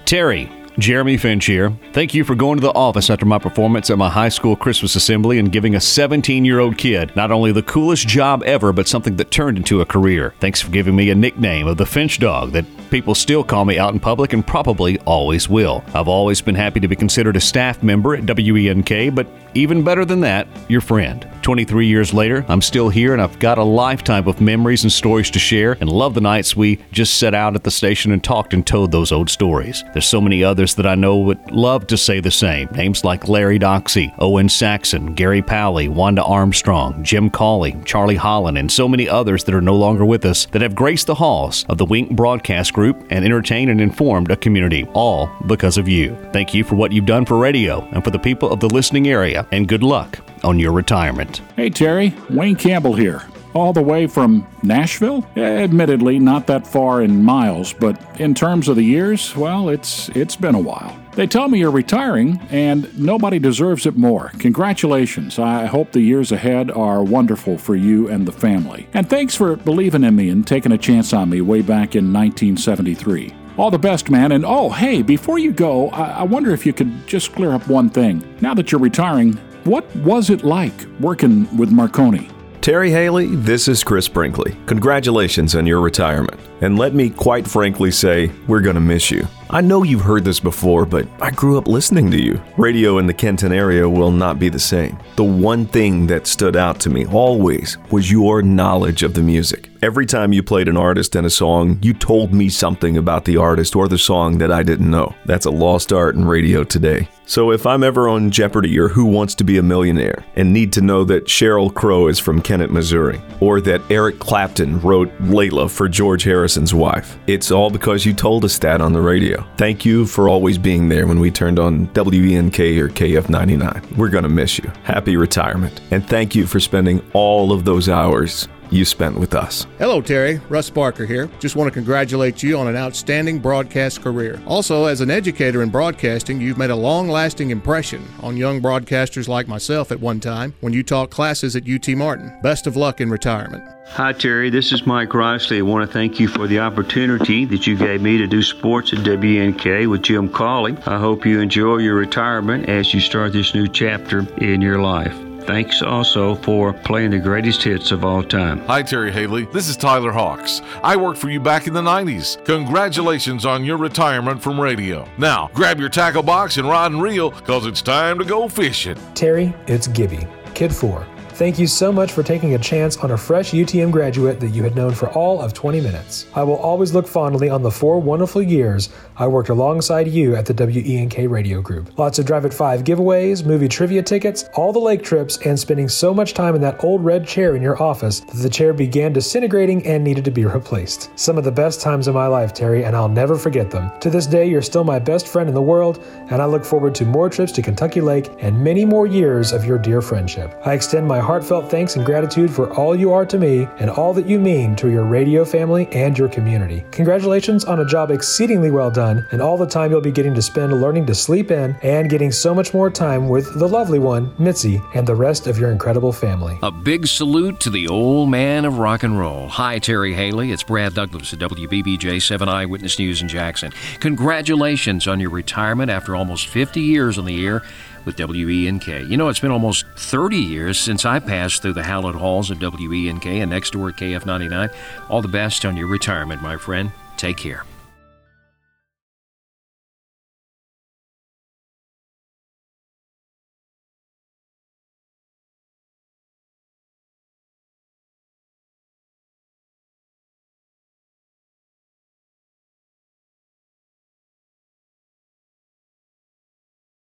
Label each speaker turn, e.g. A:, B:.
A: Terry, Jeremy Finch here. Thank you for going to the office after my performance at my high school Christmas assembly and giving a 17-year-old kid not only the coolest job ever, but something that turned into a career. Thanks for giving me a nickname of the Finch Dog that people still call me out in public and probably always will. I've always been happy to be considered a staff member at WENK, but even better than that, your friend. 23 years later, I'm still here and I've got a lifetime of memories and stories to share, and love the nights we just sat out at the station and talked and told those old stories. There's so many others that I know would love to say the same. Names like Larry Doxey, Owen Saxon, Gary Powley, Wanda Armstrong, Jim Cawley, Charlie Holland, and so many others that are no longer with us that have graced the halls of the Wink Broadcast Group and entertained and informed a community, all because of you. Thank you for what you've done for radio and for the people of the listening area, and good luck on your retirement.
B: Hey Terry, Wayne Campbell here. All the way from Nashville? Admittedly, not that far in miles, but in terms of the years, well, it's been a while. They tell me you're retiring, and nobody deserves it more. Congratulations. I hope the years ahead are wonderful for you and the family. And thanks for believing in me and taking a chance on me way back in 1973. All the best, man. And oh, hey, before you go, I wonder if you could just clear up one thing. Now that you're retiring, what was it like working with Marconi?
C: Terry Haley, this is Chris Brinkley. Congratulations on your retirement. And let me quite frankly say, we're going to miss you. I know you've heard this before, but I grew up listening to you. Radio in the Kenton area will not be the same. The one thing that stood out to me always was your knowledge of the music. Every time you played an artist and a song, you told me something about the artist or the song that I didn't know. That's a lost art in radio today. So if I'm ever on Jeopardy or Who Wants to Be a Millionaire and need to know that Sheryl Crow is from Kennett, Missouri, or that Eric Clapton wrote Layla for George Harrison's wife, it's all because you told us that on the radio. Thank you for always being there when we turned on WENK or KF99. We're going to miss you. Happy retirement. And thank you for spending all of those hours you spent with us.
D: Hello, Terry. Russ Barker here. Just want to congratulate you on an outstanding broadcast career. Also, as an educator in broadcasting, you've made a long-lasting impression on young broadcasters like myself at one time when you taught classes at UT Martin. Best of luck in retirement.
E: Hi, Terry. This is Mike Risley. I want to thank you for the opportunity that you gave me to do sports at WNK with Jim Cawley. I hope you enjoy your retirement as you start this new chapter in your life. Thanks also for playing the greatest hits of all time.
F: Hi, Terry Haley. This is Tyler Hawks. I worked for you back in the 90s. Congratulations on your retirement from radio. Now, grab your tackle box and rod and reel, because it's time to go fishing.
G: Terry, it's Gibby, Kid 4. Thank you so much for taking a chance on a fresh UTM graduate that you had known for all of 20 minutes. I will always look fondly on the 4 wonderful years I worked alongside you at the WENK Radio Group. Lots of Drive at 5 giveaways, movie trivia tickets, all the lake trips, and spending so much time in that old red chair in your office that the chair began disintegrating and needed to be replaced. Some of the best times of my life, Terry, and I'll never forget them. To this day, you're still my best friend in the world, and I look forward to more trips to Kentucky Lake and many more years of your dear friendship. I extend my heartfelt thanks and gratitude for all you are to me and all that you mean to your radio family and your community. Congratulations on a job exceedingly well done and all the time you'll be getting to spend learning to sleep in and getting so much more time with the lovely one, Mitzi, and the rest of your incredible family.
H: A big salute to the old man of rock and roll. Hi, Terry Haley. It's Brad Douglas at WBBJ 7 Eyewitness News in Jackson. Congratulations on your retirement after almost 50 years on the air with WENK. You know, it's been almost 30 years since I passed through the hallowed halls of WENK and next door at KF99. All the best on your retirement, my friend. Take care.